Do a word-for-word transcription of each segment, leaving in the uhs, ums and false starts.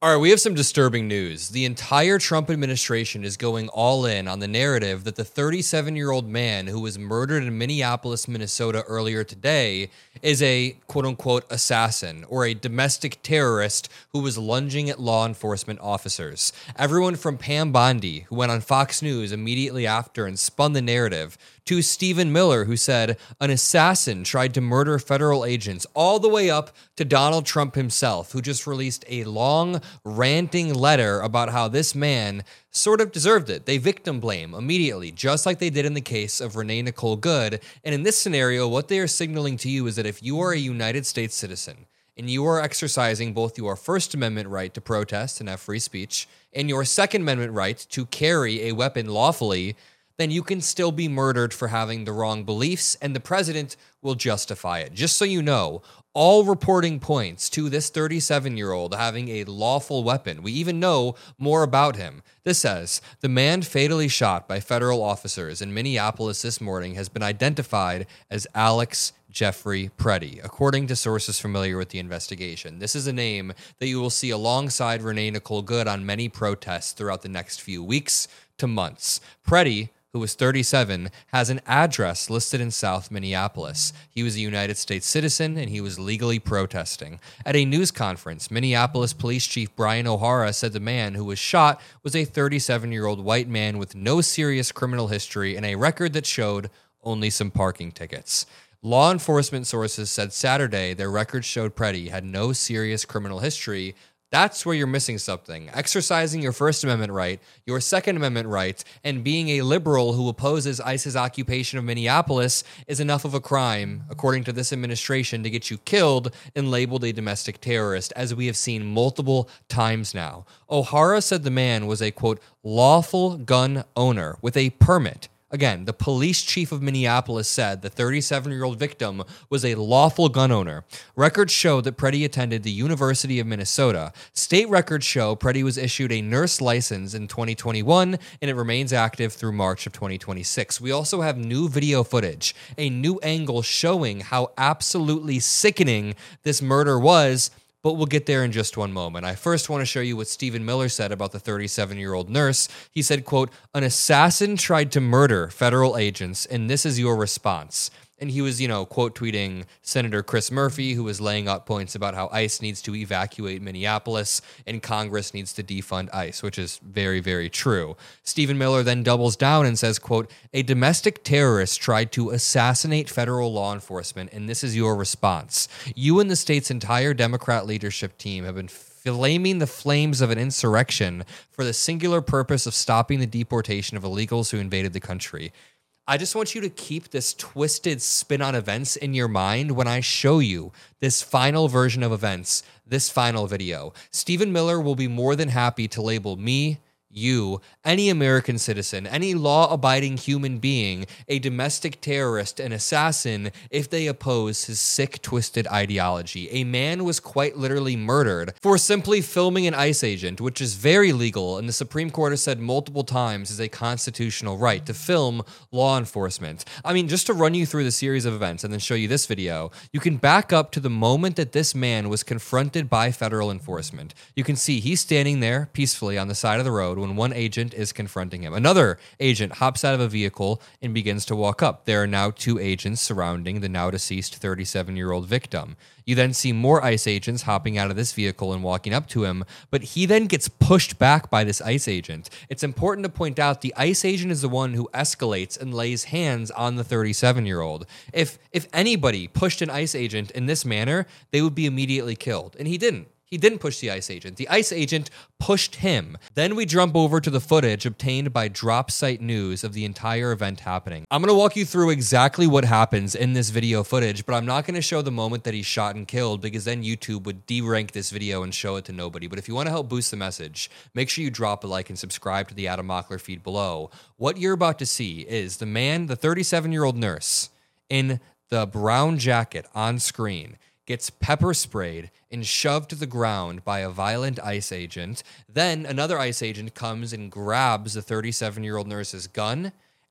All right, we have some disturbing news. The entire Trump administration is going all in on the narrative that the thirty-seven-year-old man who was murdered in Minneapolis, Minnesota earlier today is a quote-unquote assassin or a domestic terrorist who was lunging at law enforcement officers. Everyone from Pam Bondi, who went on Fox News immediately after and spun the narrative, to Stephen Miller, who said an assassin tried to murder federal agents, all the way up to Donald Trump himself, who just released a long, ranting letter about how this man sort of deserved it. They victim blame immediately, just like they did in the case of Renee Nicole Good. And in this scenario, what they are signaling to you is that if you are a United States citizen and you are exercising both your First Amendment right to protest and have free speech and your Second Amendment right to carry a weapon lawfully, then you can still be murdered for having the wrong beliefs, and the president will justify it. Just so you know, all reporting points to this thirty-seven-year-old having a lawful weapon. We even know more about him. This says, the man fatally shot by federal officers in Minneapolis this morning has been identified as Alex Jeffrey Preddy, according to sources familiar with the investigation. This is a name that you will see alongside Renee Nicole Good on many protests throughout the next few weeks to months. Preddy, who was thirty-seven, has an address listed in South Minneapolis. He was a United States citizen, and he was legally protesting. At a news conference, Minneapolis Police Chief Brian O'Hara said the man who was shot was a thirty-seven-year-old white man with no serious criminal history and a record that showed only some parking tickets. Law enforcement sources said Saturday their records showed Preddy had no serious criminal history. That's where you're missing something. Exercising your First Amendment right, your Second Amendment right, and being a liberal who opposes ICE's occupation of Minneapolis is enough of a crime, according to this administration, to get you killed and labeled a domestic terrorist, as we have seen multiple times now. O'Hara said the man was a, quote, lawful gun owner with a permit. Again, the police chief of Minneapolis said the thirty-seven-year-old victim was a lawful gun owner. Records show that Preddy attended the University of Minnesota. State records show Preddy was issued a nurse license in twenty twenty-one, and it remains active through March of twenty twenty-six. We also have new video footage, a new angle showing how absolutely sickening this murder was, but we'll get there in just one moment. I first want to show you what Stephen Miller said about the thirty-seven-year-old nurse. He said, quote, an assassin tried to murder federal agents, and this is your response. And he was, you know, quote tweeting Senator Chris Murphy, who was laying out points about how ICE needs to evacuate Minneapolis and Congress needs to defund ICE, which is very, very true. Stephen Miller then doubles down and says, quote, a domestic terrorist tried to assassinate federal law enforcement, and this is your response. You and the state's entire Democrat leadership team have been flaming the flames of an insurrection for the singular purpose of stopping the deportation of illegals who invaded the country. I just want you to keep this twisted spin on events in your mind when I show you this final version of events, this final video. Stephen Miller will be more than happy to label me, you, any American citizen, any law-abiding human being, a domestic terrorist, an assassin, if they oppose his sick, twisted ideology. A man was quite literally murdered for simply filming an ICE agent, which is very legal, and the Supreme Court has said multiple times is a constitutional right to film law enforcement. I mean, just to run you through the series of events and then show you this video, you can back up to the moment that this man was confronted by federal enforcement. You can see he's standing there peacefully on the side of the road when one agent is confronting him. Another agent hops out of a vehicle and begins to walk up. There are now two agents surrounding the now deceased thirty-seven-year-old victim. You then see more ICE agents hopping out of this vehicle and walking up to him, but he then gets pushed back by this ICE agent. It's important to point out the ICE agent is the one who escalates and lays hands on the thirty-seven-year-old. If if anybody pushed an ICE agent in this manner, they would be immediately killed, and he didn't. He didn't push the ICE agent. The ICE agent pushed him. Then we jump over to the footage obtained by Drop Site News of the entire event happening. I'm going to walk you through exactly what happens in this video footage, but I'm not going to show the moment that he's shot and killed because then YouTube would derank this video and show it to nobody. But if you want to help boost the message, make sure you drop a like and subscribe to the Adam Mockler feed below. What you're about to see is the man, the thirty-seven-year-old nurse, in the brown jacket on screen, gets pepper sprayed and shoved to the ground by a violent ICE agent. Then another ICE agent comes and grabs the thirty-seven-year-old nurse's gun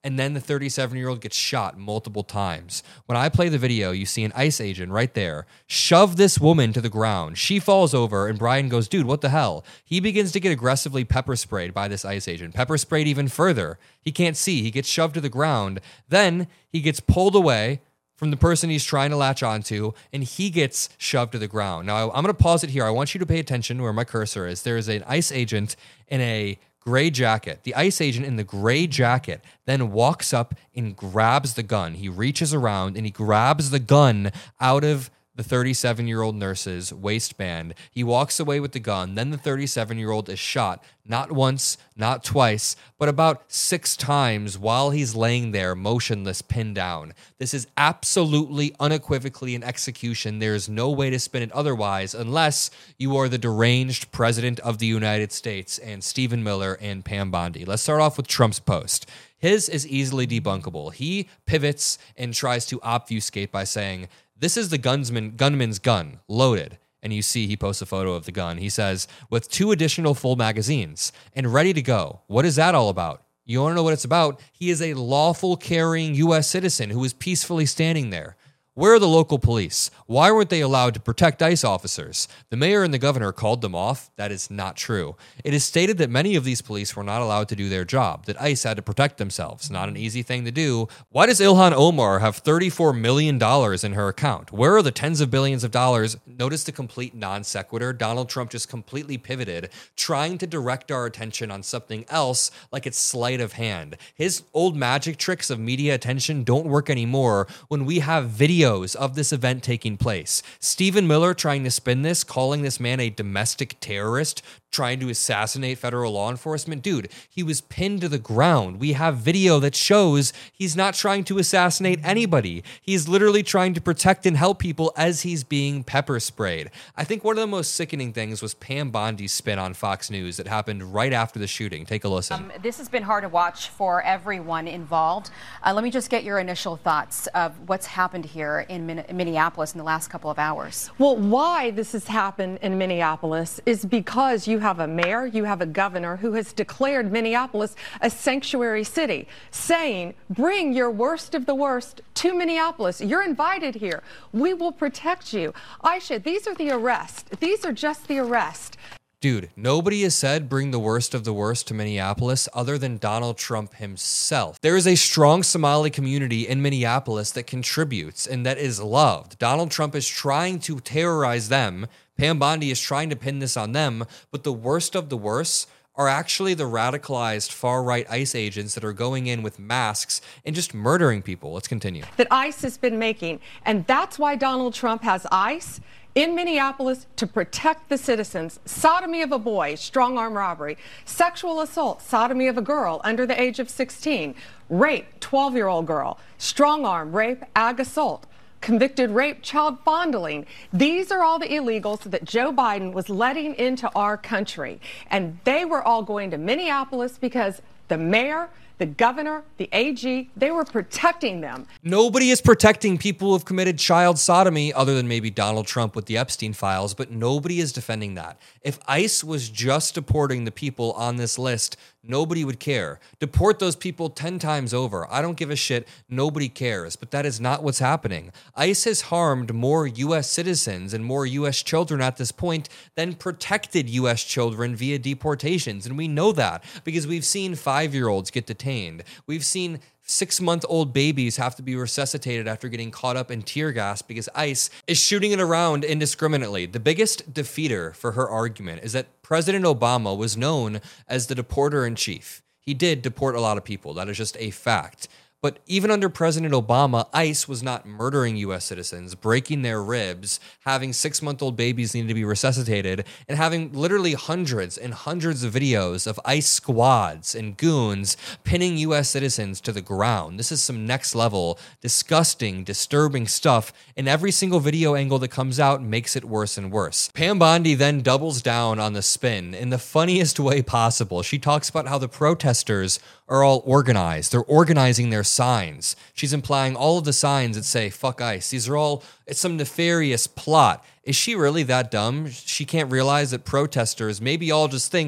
and then the thirty-seven-year-old gets shot multiple times. When I play the video, you see an ICE agent right there shove this woman to the ground. She falls over, and Brian goes, dude, what the hell? He begins to get aggressively pepper sprayed by this ICE agent. Pepper sprayed even further. He can't see. He gets shoved to the ground. Then he gets pulled away from the person he's trying to latch onto, and he gets shoved to the ground. Now, I'm going to pause it here. I want you to pay attention to where my cursor is. There is an ICE agent in a gray jacket. The ICE agent in the gray jacket then walks up and grabs the gun. He reaches around and he grabs the gun out of the thirty-seven-year-old nurse's waistband. He walks away with the gun. Then the thirty-seven-year-old is shot, not once, not twice, but about six times while he's laying there motionless, pinned down. This is absolutely, unequivocally an execution. There is no way to spin it otherwise unless you are the deranged president of the United States and Stephen Miller and Pam Bondi. Let's start off with Trump's post. His is easily debunkable. He pivots and tries to obfuscate by saying, this is the gunsman, gunman's gun, loaded. And you see he posts a photo of the gun. He says, with two additional full magazines and ready to go. What is that all about? You want to know what it's about? He is a lawful carrying U S citizen who is peacefully standing there. Where are the local police? Why weren't they allowed to protect ICE officers? The mayor and the governor called them off. That is not true. It is stated that many of these police were not allowed to do their job, that ICE had to protect themselves. Not an easy thing to do. Why does Ilhan Omar have thirty-four million dollars in her account? Where are the tens of billions of dollars? Notice the complete non sequitur. Donald Trump just completely pivoted, trying to direct our attention on something else like it's sleight of hand. His old magic tricks of media attention don't work anymore when we have video of this event taking place. Stephen Miller trying to spin this, calling this man a domestic terrorist, trying to assassinate federal law enforcement. Dude, he was pinned to the ground. We have video that shows he's not trying to assassinate anybody. He's literally trying to protect and help people as he's being pepper sprayed. I think one of the most sickening things was Pam Bondi's spin on Fox News that happened right after the shooting. Take a listen. Um, this has been hard to watch for everyone involved. Uh, let me just get your initial thoughts of what's happened here in Min- Minneapolis in the last couple of hours. Well, why this has happened in Minneapolis is because you have a mayor, you have a governor who has declared Minneapolis a sanctuary city, saying, bring your worst of the worst to Minneapolis. You're invited here. We will protect you. Aisha, these are the arrests. These are just the arrests. Dude, nobody has said bring the worst of the worst to Minneapolis other than Donald Trump himself. There is a strong Somali community in Minneapolis that contributes and that is loved. Donald Trump is trying to terrorize them. Pam Bondi is trying to pin this on them, but the worst of the worst are actually the radicalized far-right ICE agents that are going in with masks and just murdering people. Let's continue. That ICE has been making, and that's why Donald Trump has ICE in Minneapolis to protect the citizens. Sodomy of a boy, strong-arm robbery. Sexual assault, sodomy of a girl under the age of sixteen. Rape, twelve-year-old girl. Strong-arm rape, ag assault. Convicted rape, child fondling. These are all the illegals that Joe Biden was letting into our country. And they were all going to Minneapolis because the mayor, the governor, the A G, they were protecting them. Nobody is protecting people who have committed child sodomy other than maybe Donald Trump with the Epstein files, but nobody is defending that. If ICE was just deporting the people on this list, nobody would care. Deport those people ten times over. I don't give a shit. Nobody cares. But that is not what's happening. ICE has harmed more U S citizens and more U S children at this point than protected U S children via deportations. And we know that because we've seen five-year-olds get detained. We've seen six-month-old babies have to be resuscitated after getting caught up in tear gas because ICE is shooting it around indiscriminately. The biggest defeater for her argument is that President Obama was known as the deporter-in-chief. He did deport a lot of people. That is just a fact. But even under President Obama, ICE was not murdering U S citizens, breaking their ribs, having six-month-old babies need to be resuscitated, and having literally hundreds and hundreds of videos of ICE squads and goons pinning U S citizens to the ground. This is some next-level, disgusting, disturbing stuff, and every single video angle that comes out makes it worse and worse. Pam Bondi then doubles down on the spin in the funniest way possible. She talks about how the protesters are all organized. They're organizing their signs. She's implying all of the signs that say, fuck ICE. These are all, it's some nefarious plot. Is she really that dumb? She can't realize that protesters maybe all just think,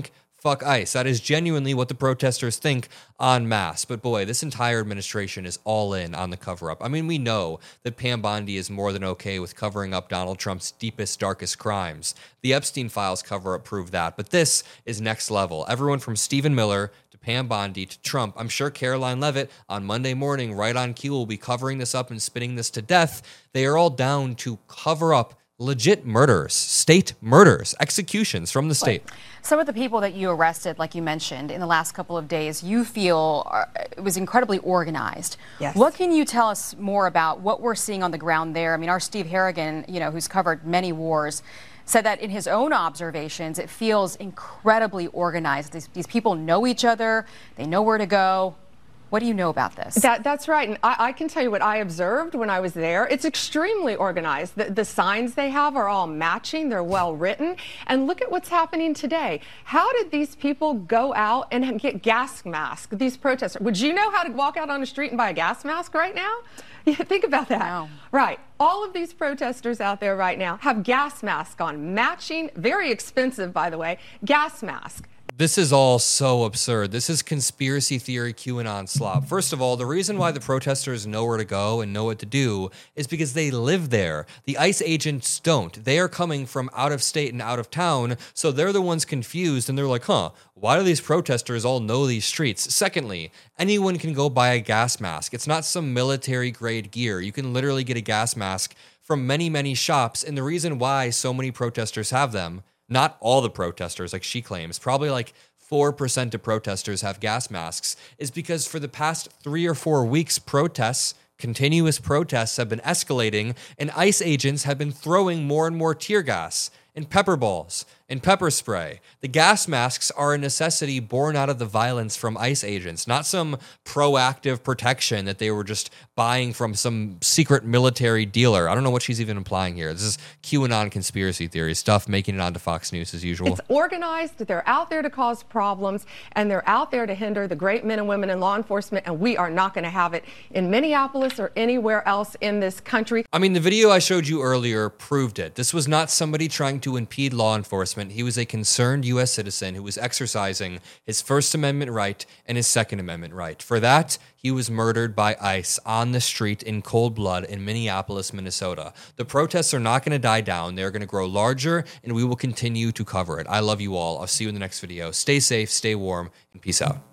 fuck ICE. That is genuinely what the protesters think en masse. But boy, this entire administration is all in on the cover-up. I mean, we know that Pam Bondi is more than okay with covering up Donald Trump's deepest, darkest crimes. The Epstein Files cover-up proved that. But this is next level. Everyone from Stephen Miller to Pam Bondi to Trump. I'm sure Caroline Leavitt on Monday morning, right on cue, will be covering this up and spinning this to death. They are all down to cover up legit murders, state murders, executions from the state. Some of the people that you arrested, like you mentioned, in the last couple of days, you feel are, it was incredibly organized. Yes. What can you tell us more about what we're seeing on the ground there? I mean, our Steve Harrigan, you know, who's covered many wars, said that in his own observations, it feels incredibly organized. These, these people know each other. They know where to go. What do you know about this? That, that's right. And I, I can tell you what I observed when I was there. It's extremely organized. The, the signs they have are all matching. They're well written. And look at what's happening today. How did these people go out and get gas masks, these protesters? Would you know how to walk out on the street and buy a gas mask right now? Yeah, think about that. No. Right. All of these protesters out there right now have gas masks on, matching, very expensive, by the way, gas mask. This is all so absurd. This is conspiracy theory QAnon slop. First of all, the reason why the protesters know where to go and know what to do is because they live there. The ICE agents don't. They are coming from out of state and out of town, so they're the ones confused, and they're like, huh, why do these protesters all know these streets? Secondly, anyone can go buy a gas mask. It's not some military-grade gear. You can literally get a gas mask from many, many shops, and the reason why so many protesters have them, not all the protesters, like she claims, probably like four percent of protesters have gas masks, is because for the past three or four weeks, protests, continuous protests have been escalating, and ICE agents have been throwing more and more tear gas and pepper balls and pepper spray. The gas masks are a necessity born out of the violence from ICE agents, not some proactive protection that they were just buying from some secret military dealer. I don't know what she's even implying here. This is QAnon conspiracy theory stuff, making it onto Fox News as usual. It's organized. They're out there to cause problems, and they're out there to hinder the great men and women in law enforcement, and we are not going to have it in Minneapolis or anywhere else in this country. I mean, the video I showed you earlier proved it. This was not somebody trying to impede law enforcement. He was a concerned U S citizen who was exercising his First Amendment right and his Second Amendment right. For that, he was murdered by ICE on the street in cold blood in Minneapolis, Minnesota. The protests are not going to die down. They're going to grow larger, and we will continue to cover it. I love you all. I'll see you in the next video. Stay safe, stay warm, and peace out.